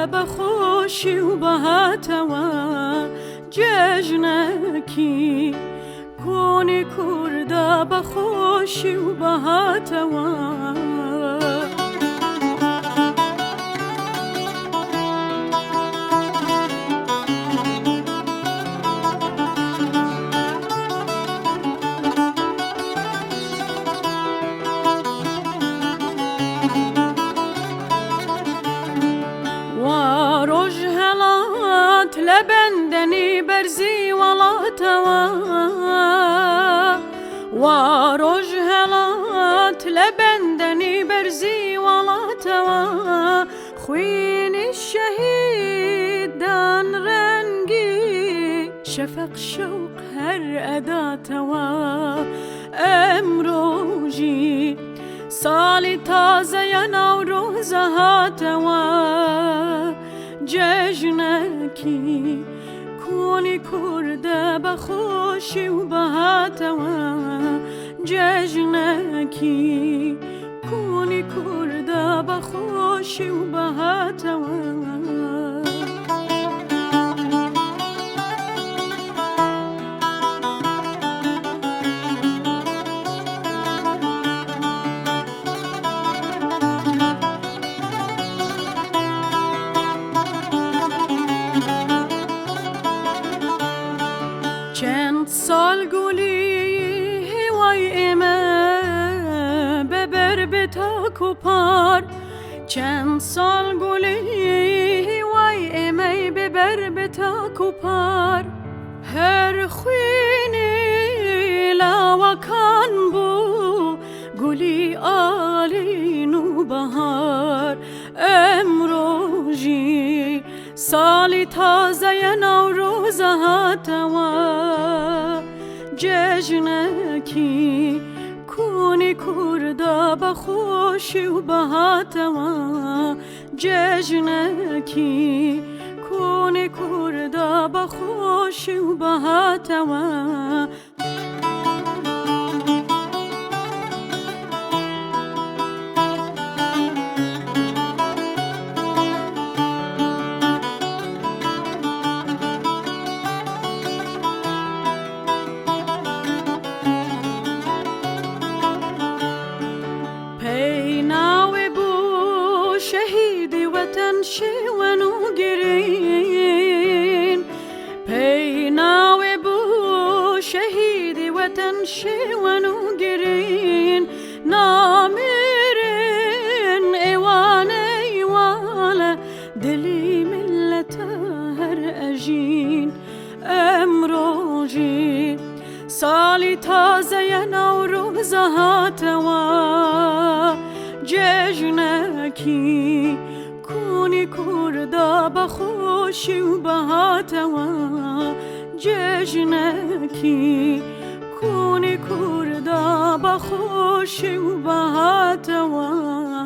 بخوشی و بهاتوا جژنکی کونی کرده بخوشی و بهاتوا لبندني برزي ولا توا ورجهلات لبندني برزي ولا توا خويني الشهيد دان رنگي شفق شوق هر ادا توا امروجي سالي تازه يا نوروزها توا جژنکی کونی کرده بخوشی و بهاتوا جژنکی کونی کرده بخوشی و بهاتوا چند سال گلی هوای ایمه ببر به تاک و پار چند سال گلی هوای ایمه ببر به تاک و پار هر خوینی لاوکان بو گلی آلین و بهار امروجی سالی تازه نوروز هاتوا جژنکی کونی کرده بخوشی و بهاتوا جژنکی کونی کرده بخوشی و بهاتوا شیوانو گرین پیناوی بو شهیدی وطن شیوانو گرین نامیرین ایوان ایوال دلی ملت هر اجین امروجی سالی تازه نوروز هاتوا جژنکی کونی کرده بخوشی و بهاتوا جژنکی کونی کرده بخوشی و بهاتوا